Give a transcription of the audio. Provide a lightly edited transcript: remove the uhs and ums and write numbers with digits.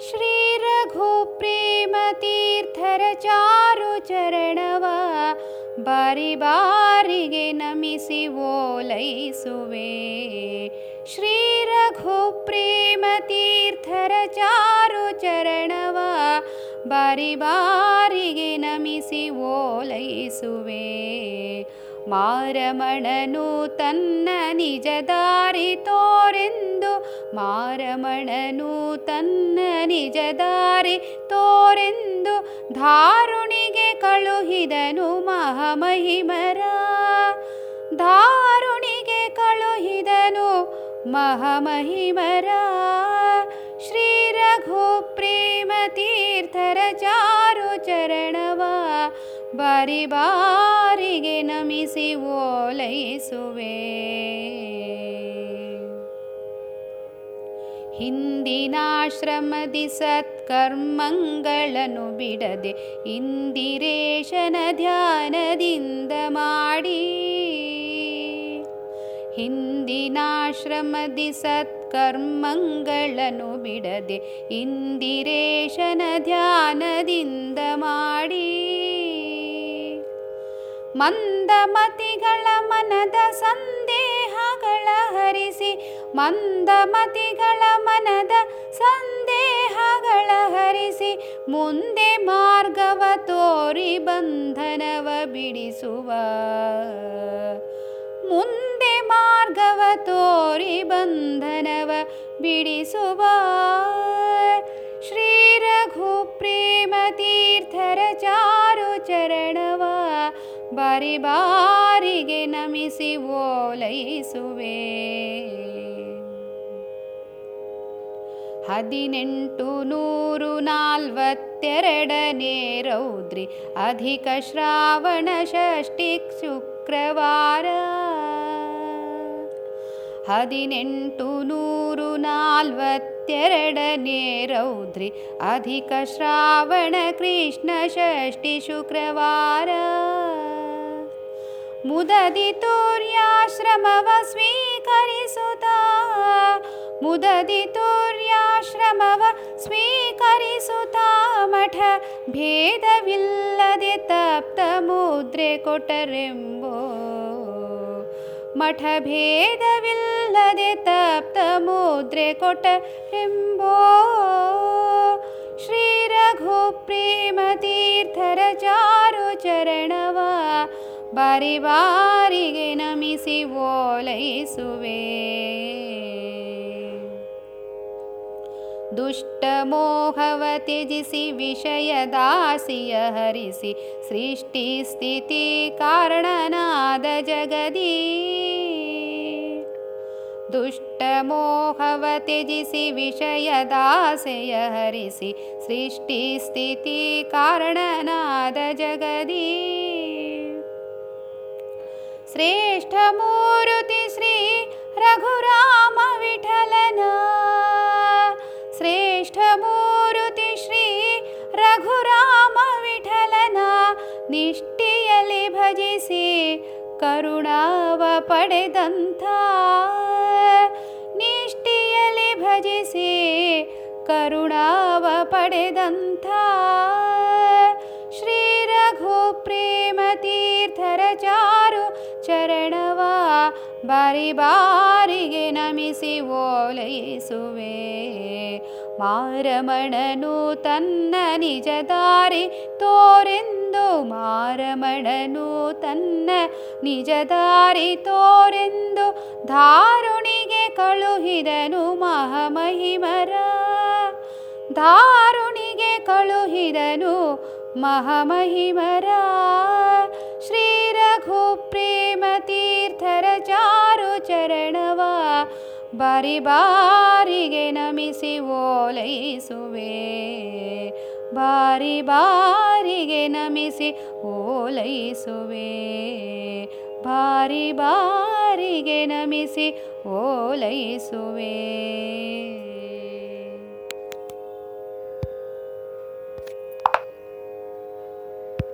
ಶ್ರೀ ರಘು ಪ್ರೇಮ ತೀರ್ಥರ ಚಾರು ಚರಣವ ಬಾರಿ ಬಾರಿಗೆ ನಮಿಸಿ ಓಲೈಸುವೆ. ಶ್ರೀ ರಘು ಪ್ರೇಮ ತೀರ್ಥರ ಚಾರು ಚರಣವ ಬಾರಿ ಬಾರಿಗೆ ನಮಿಸಿ ಓಲೈಸುವೆ. ಮಾರಮಣನು ತನ್ನ ನಿಜ ದಾರಿ ತೋರೆಂದು, ಮಾರಮಣನು ತನ್ನ ನಿಜ ದಾರಿ ತೋರೆಂದು ಧಾರುಣಿಗೆ ಕಳುಹಿದನು ಮಹಾಮಹಿಮರ. ಧಾರುಣಿಗೆ ಕಳುಹಿದನು ಮಹಾಮಹಿಮರ. ಶ್ರೀ ರಘು ಪ್ರೇಮ ತೀರ್ಥರ ಚಾರು ಚರಣವ ಬಾರಿ ಬಾರಿಗೆ ನಮಿಸಿ ಓಲೈಸುವೆ. ಹಿಂದಿನಾಶ್ರಮದಿ ಸತ್ಕರ್ಮಗಳನ್ನು ಬಿಡದೆ ಇಂದಿರೇಶನ ಧ್ಯಾನದಿಂದ ಮಾಡಿ. ಹಿಂದಿನಾಶ್ರಮದಿ ಸತ್ಕರ್ಮಗಳನ್ನು ಬಿಡದೆ ಇಂದಿರೇಶನ ಧ್ಯಾನದಿಂದ ಮಾಡಿ. ಮಂದಮತಿಗಳ ಮನದ ಸಂದೇಹಗಳ ಹರಿಸಿ, ಮಂದಮತಿಗಳ ಮನದ ಸಂದೇಹಗಳ ಹರಿಸಿ, ಮುಂದೆ ಮಾರ್ಗವ ತೋರಿ ಬಂಧನವ ಬಿಡಿಸುವ. ಮುಂದೆ ಮಾರ್ಗವ ತೋರಿ ಬಂಧನವ ಬಿಡಿಸುವ. ಶ್ರೀ ರಘು ಪ್ರೇಮ ತೀರ್ಥರ ಚಾರು ಚರಣವ ಬಾರಿ ಬಾರಿಗೆ ನಮಿಸಿ ಓಲೈಸುವೆ. 1842ನೇ ರೌದ್ರಿ ಅಧಿಕ ಶ್ರಾವಣ ಷಷ್ಠಿ ಶುಕ್ರವಾರ. 1842ನೇ ರೌದ್ರಿ ಅಧಿಕ ಶ್ರಾವಣ ಕೃಷ್ಣ ಷಷ್ಠಿ ಶುಕ್ರವಾರ. ಮುದದಿ ತೂರ್ಯಾಶ್ರಮವ ಸ್ವೀಕರಿಸುತ್ತ, ಮುದದಿ ತೂರ್ಯಾಶ್ರಮವ ಸ್ವೀಕರಿಸುತ್ತ ಮಠ ಭೇದವಿಲ್ಲದೆ ತಪ್ತ ಮುದ್ರೆ ಕೊಟ್ಟರೆಂಬೋ. ಮಠ ಭೇದವಿಲ್ಲದೆ ತಪ್ತ ಮುದ್ರೆ ಕೊಟ್ಟರೆಂಬೋ. ಶ್ರೀ ರಘು ಪ್ರೇಮ ತೀರ್ಥರ ಚಾರು ಚರಣವ ಬಾರಿ ಬಾರಿಗೆ ನಮಿಸಿ ಓಲೈಸುವೆ. ದುಷ್ಟ ಮೋಹವ ತ್ಯಜಿಸಿ ವಿಷಯ ದಾಸಿಯ ಹರಿಸಿ, ಸೃಷ್ಟಿ ಸ್ಥಿತಿ ಕಾರಣನಾದ ಜಗದಿ. ದುಷ್ಟ ಮೋಹವ ತ್ಯಜಿಸಿ ವಿಷಯ ದಾಸೆಯ ಹರಿಸಿ, ಸೃಷ್ಟಿ ಸ್ಥಿತಿ ಕಾರಣನಾದ ಜಗದಿ. ಶ್ರೇಷ್ಠ ಮೂರುತಿ ಶ್ರೀ ರಘುರಾಮ ವಿಠಲನ, ಶ್ರೇಷ್ಠ ಮೂರುತಿ ಶ್ರೀ ರಘುರಾಮ ವಿಠಲನ ನಿಷ್ಠೆಯಲ್ಲಿ ಭಜಿಸಿ ಕರುಣಾವ ಪಡೆದಂಥ. ನಿಷ್ಠೆಯಲ್ಲಿ ಭಜಿಸಿ ಕರುಣಾವ ಪಡೆದಂಥ. ಶ್ರೀ ರಘು ಪ್ರೇಮ ತೀರ್ಥರ ಚಾರು ಚರಣವ ಬಾರಿ ಬಾರಿಗೆ ನಮಿಸಿ ಓಲೈಸುವೆ. ಮಾರಮಣನು ತನ್ನ ನಿಜ ದಾರಿ ತೋರೆಂದು, ಮಾರಮಣನು ತನ್ನ ನಿಜ ದಾರಿ ತೋರೆಂದು ಧಾರುಣಿಗೆ ಕಳುಹಿದನು ಮಹಾಮಹಿಮರ. ಧಾರುಣಿಗೆ ಕಳುಹಿದನು ಮಹಾಮಹಿಮರ. ಶ್ರೀ ರಘು ಪ್ರೇಮ ತೀರ್ಥರ ಚಾರು ಚರಣವ ಬಾರಿ ಬಾರಿಗೆ ನಮಿಸಿ ಓಲೈಸುವೆ. ಬಾರಿ ಬಾರಿಗೆ ನಮಿಸಿ ಓಲೈಸುವೆ. ಬಾರಿ ಬಾರಿಗೆ ನಮಿಸಿ ಓಲೈಸುವೆ.